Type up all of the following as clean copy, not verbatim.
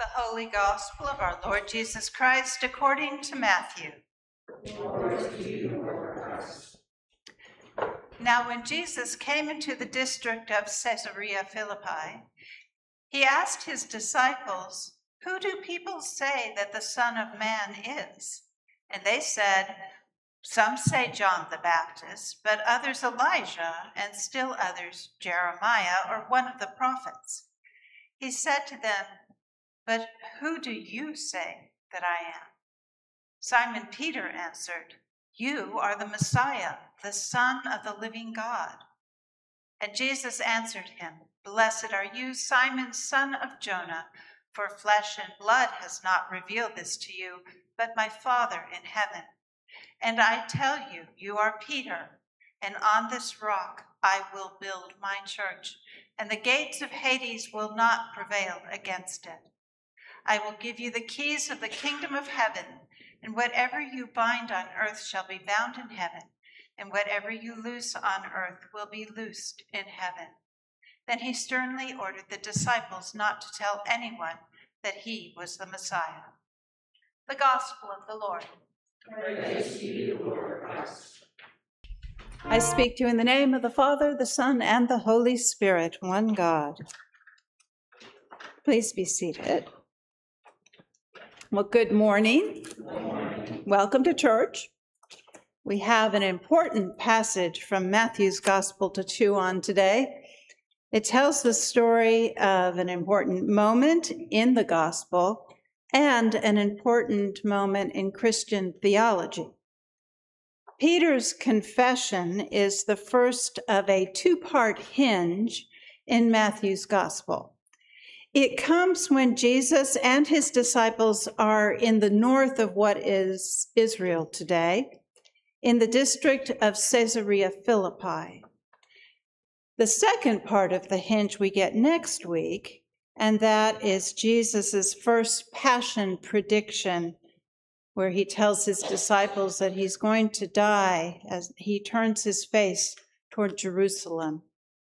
The Holy Gospel of our Lord Jesus Christ according to Matthew. Glory to you, Lord Christ. Now when Jesus came into the district of Caesarea Philippi, he asked his disciples, "Who do people say that the Son of Man is?" And they said, "Some say John the Baptist, but others Elijah, and still others Jeremiah or one of the prophets." He said to them, "But who do you say that I am?" Simon Peter answered, "You are the Messiah, the Son of the living God." And Jesus answered him, "Blessed are you, Simon, son of Jonah, for flesh and blood has not revealed this to you, but my Father in heaven. And I tell you, you are Peter, and on this rock I will build my church, and the gates of Hades will not prevail against it. I will give you the keys of the kingdom of heaven, and whatever you bind on earth shall be bound in heaven, and whatever you loose on earth will be loosed in heaven." Then he sternly ordered the disciples not to tell anyone that he was the Messiah. The Gospel of the Lord. Praise to you, Lord Christ. I speak to you in the name of the Father, the Son, and the Holy Spirit, one God. Please be seated. Well, good morning. Good morning. Welcome to church. We have an important passage from Matthew's Gospel to chew on today. It tells the story of an important moment in the Gospel and an important moment in Christian theology. Peter's confession is the first of a two-part hinge in Matthew's Gospel. It comes when Jesus and his disciples are in the north of what is Israel today, in the district of Caesarea Philippi. The second part of the hinge we get next week, and that is Jesus' first passion prediction, where he tells his disciples that he's going to die as he turns his face toward Jerusalem.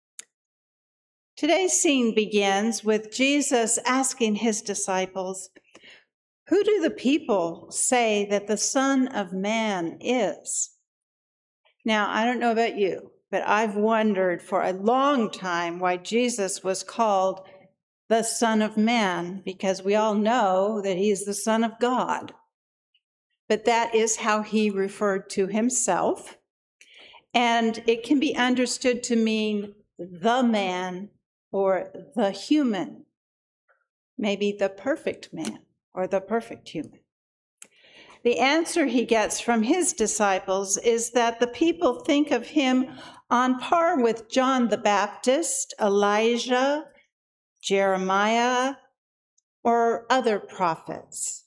Today's scene begins with Jesus asking his disciples, "Who do the people say that the Son of Man is?" Now, I don't know about you, but I've wondered for a long time why Jesus was called the Son of Man, because we all know that he is the Son of God. But that is how he referred to himself, and it can be understood to mean the man or the human, maybe the perfect man or the perfect human. The answer he gets from his disciples is that the people think of him on par with John the Baptist, Elijah, Jeremiah, or other prophets.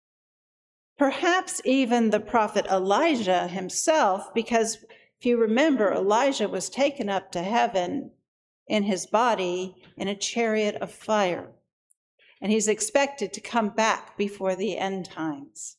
Perhaps even the prophet Elijah himself, because if you remember, Elijah was taken up to heaven in his body in a chariot of fire, and he's expected to come back before the end times.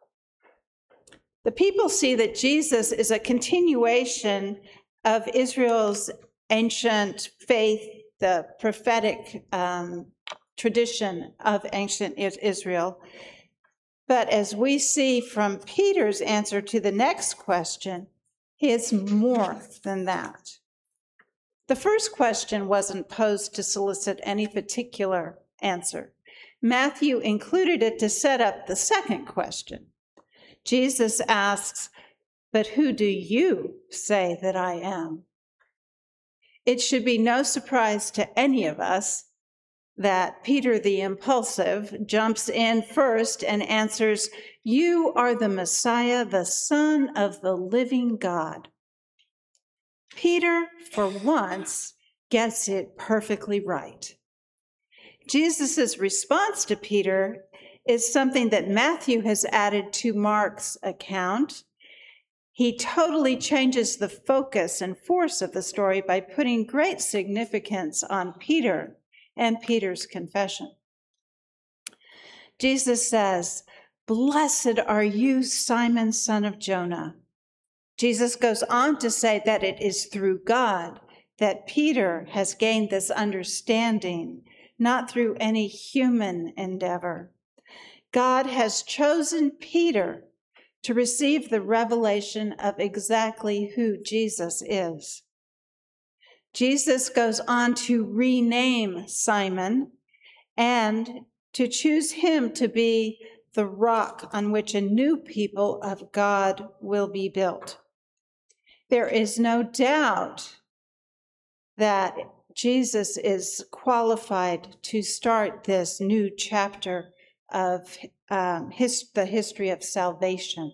The people see that Jesus is a continuation of Israel's ancient faith, the prophetic tradition of ancient Israel. But as we see from Peter's answer to the next question, he is more than that. The first question wasn't posed to solicit any particular answer. Matthew included it to set up the second question. Jesus asks, "But who do you say that I am?" It should be no surprise to any of us that Peter the impulsive jumps in first and answers, "You are the Messiah, the Son of the living God." Peter, for once, gets it perfectly right. Jesus' response to Peter is something that Matthew has added to Mark's account. He totally changes the focus and force of the story by putting great significance on Peter and Peter's confession. Jesus says, "Blessed are you, Simon, son of Jonah." Jesus goes on to say that it is through God that Peter has gained this understanding not through any human endeavor. God has chosen Peter to receive the revelation of exactly who Jesus is. Jesus goes on to rename Simon and to choose him to be the rock on which a new people of God will be built. There is no doubt that Jesus is qualified to start this new chapter of the history of salvation.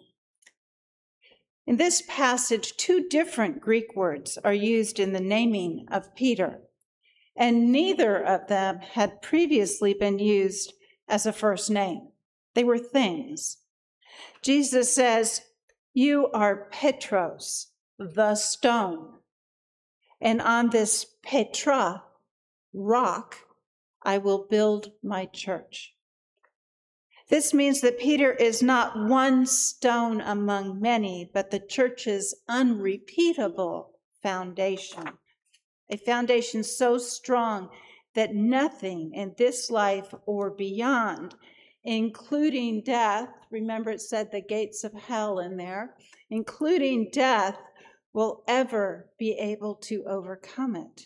In this passage, two different Greek words are used in the naming of Peter, and neither of them had previously been used as a first name. They were things. Jesus says, "You are Petros, the stone, and on this Petra, rock, I will build my church." This means that Peter is not one stone among many, but the church's unrepeatable foundation, a foundation so strong that nothing in this life or beyond, including death, remember it said the gates of hell in there, including death, will ever be able to overcome it.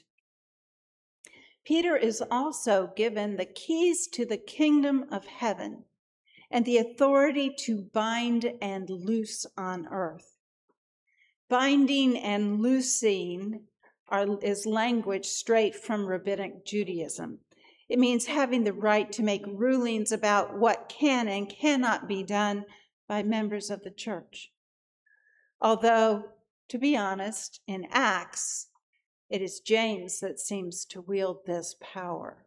Peter is also given the keys to the kingdom of heaven and the authority to bind and loose on earth. Binding and loosing is language straight from rabbinic Judaism. It means having the right to make rulings about what can and cannot be done by members of the church. Although, to be honest, in Acts, it is James that seems to wield this power.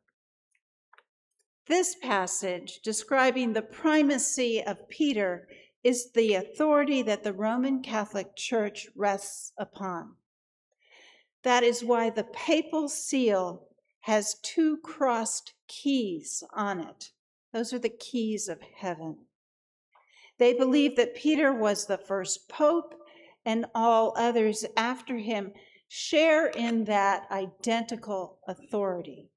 This passage, describing the primacy of Peter, is the authority that the Roman Catholic Church rests upon. That is why the papal seal has two crossed keys on it. Those are the keys of heaven. They believe that Peter was the first pope, and all others after him share in that identical authority.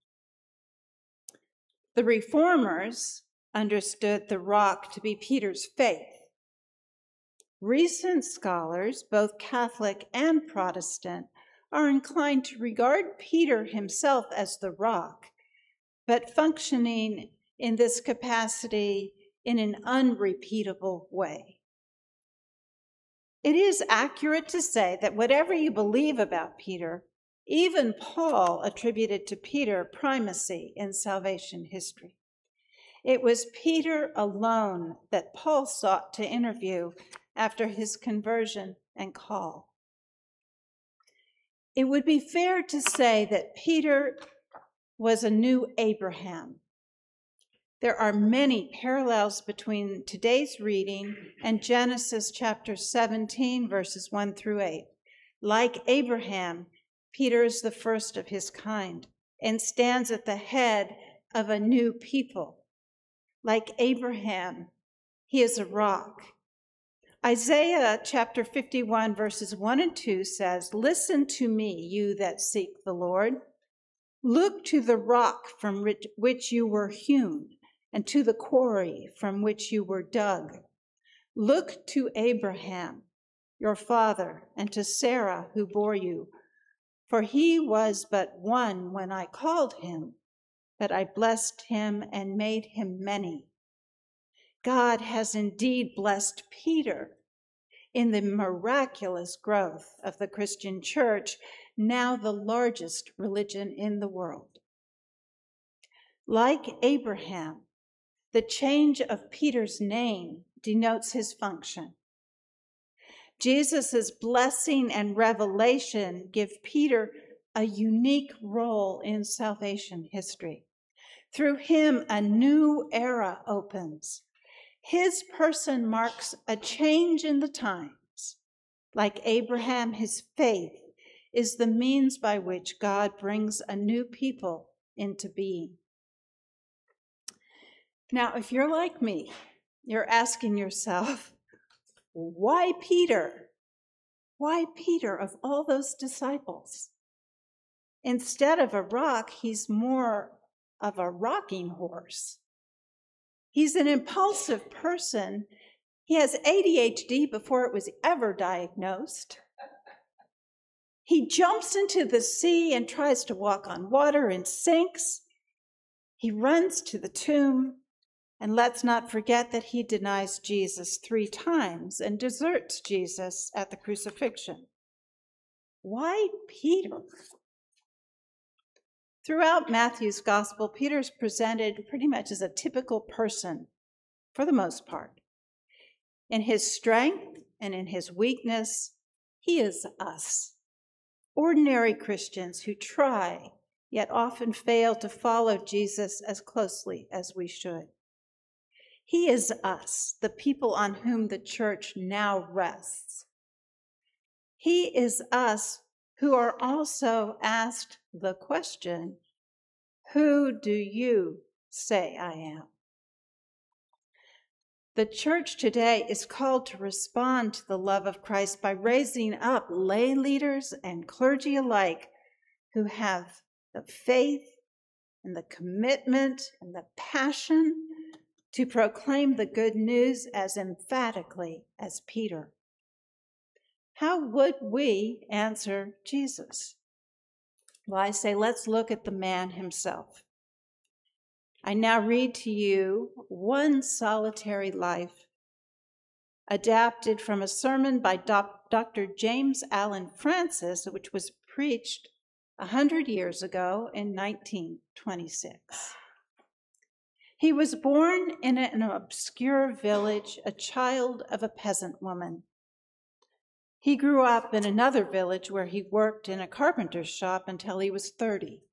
The Reformers understood the rock to be Peter's faith. Recent scholars, both Catholic and Protestant, are inclined to regard Peter himself as the rock, but functioning in this capacity in an unrepeatable way. It is accurate to say that whatever you believe about Peter, even Paul attributed to Peter primacy in salvation history. It was Peter alone that Paul sought to interview after his conversion and call. It would be fair to say that Peter was a new Abraham. There are many parallels between today's reading and Genesis chapter 17, verses 1 through 8. Like Abraham, Peter is the first of his kind and stands at the head of a new people. Like Abraham, he is a rock. Isaiah chapter 51, verses 1 and 2 says, "Listen to me, you that seek the Lord. Look to the rock from which you were hewn, and to the quarry from which you were dug. Look to Abraham, your father, and to Sarah, who bore you. For he was but one when I called him, but I blessed him and made him many." God has indeed blessed Peter in the miraculous growth of the Christian church, now the largest religion in the world. Like Abraham, the change of Peter's name denotes his function. Jesus' blessing and revelation give Peter a unique role in salvation history. Through him, a new era opens. His person marks a change in the times. Like Abraham, his faith is the means by which God brings a new people into being. Now, if you're like me, you're asking yourself, why Peter? Why Peter of all those disciples? Instead of a rock, he's more of a rocking horse. He's an impulsive person. He has ADHD before it was ever diagnosed. He jumps into the sea and tries to walk on water and sinks. He runs to the tomb. And let's not forget that he denies Jesus 3 times and deserts Jesus at the crucifixion. Why Peter? Throughout Matthew's gospel, Peter's presented pretty much as a typical person, for the most part. In his strength and in his weakness, he is us, ordinary Christians who try, yet often fail to follow Jesus as closely as we should. He is us, the people on whom the church now rests. He is us who are also asked the question, who do you say I am? The church today is called to respond to the love of Christ by raising up lay leaders and clergy alike who have the faith and the commitment and the passion to proclaim the good news as emphatically as Peter. How would we answer Jesus? Well, I say, let's look at the man himself. I now read to you one solitary life, adapted from a sermon by Dr. James Allen Francis, which was preached 100 years ago in 1926. He was born in an obscure village, a child of a peasant woman. He grew up in another village where he worked in a carpenter's shop until he was 30.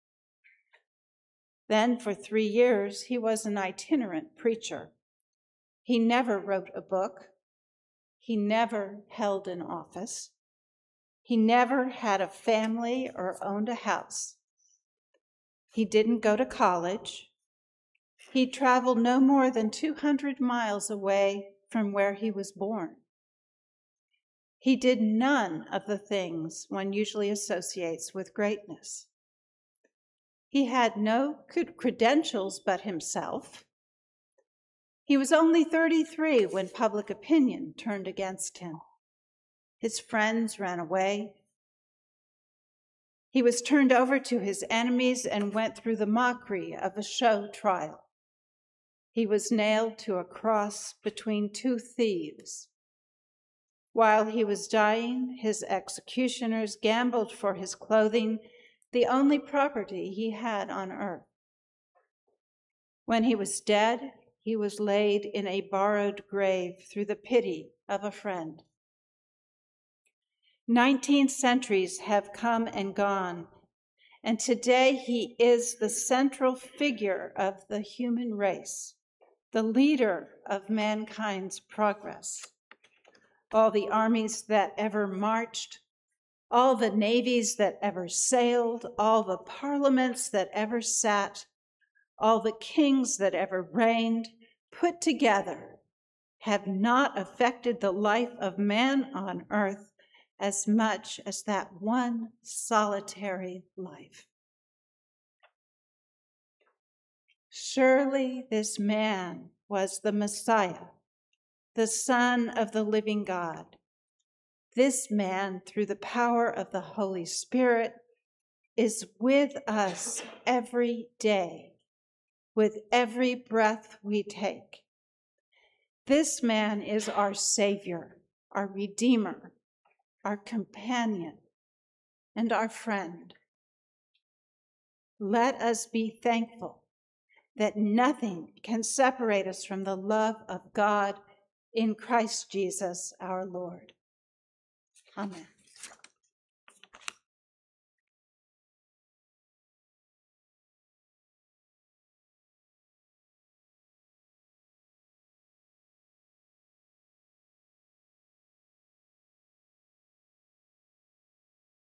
Then, for 3 years, he was an itinerant preacher. He never wrote a book. He never held an office. He never had a family or owned a house. He didn't go to college. He traveled no more than 200 miles away from where he was born. He did none of the things one usually associates with greatness. He had no credentials but himself. He was only 33 when public opinion turned against him. His friends ran away. He was turned over to his enemies and went through the mockery of a show trial. He was nailed to a cross between 2 thieves. While he was dying, his executioners gambled for his clothing, the only property he had on earth. When he was dead, he was laid in a borrowed grave through the pity of a friend. 19 centuries have come and gone, and today he is the central figure of the human race, the leader of mankind's progress. All the armies that ever marched, all the navies that ever sailed, all the parliaments that ever sat, all the kings that ever reigned, put together, have not affected the life of man on earth as much as that one solitary life. Surely this man was the Messiah, the Son of the living God. This man, through the power of the Holy Spirit, is with us every day, with every breath we take. This man is our Savior, our Redeemer, our companion, and our friend. Let us be thankful that nothing can separate us from the love of God in Christ Jesus our Lord. Amen.